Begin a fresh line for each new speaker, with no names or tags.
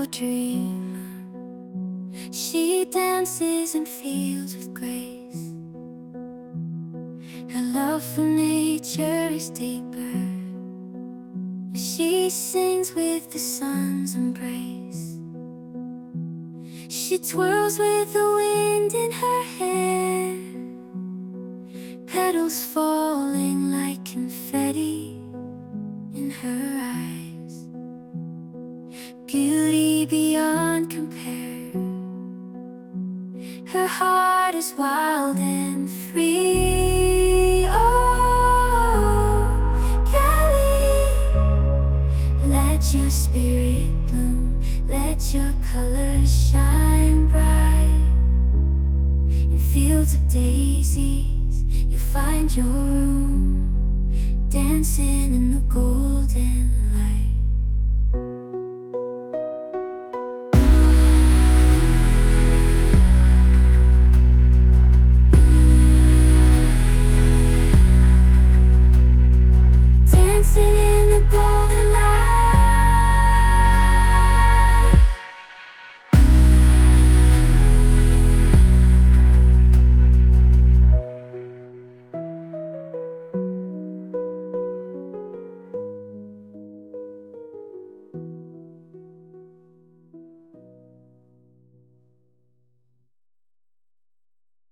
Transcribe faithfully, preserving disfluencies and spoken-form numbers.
dream. She dances in fields with grace. Her love for nature is deeper. She sings with the sun's embrace. She twirls with the wind in her hair, petals falling like confetti in her eyes. Beauty beyond compare. Her heart is wild and free. Oh, Kelly, let your spirit bloom, let your colors shine bright. In fields of daisies, you find your room, dancing in the golden light.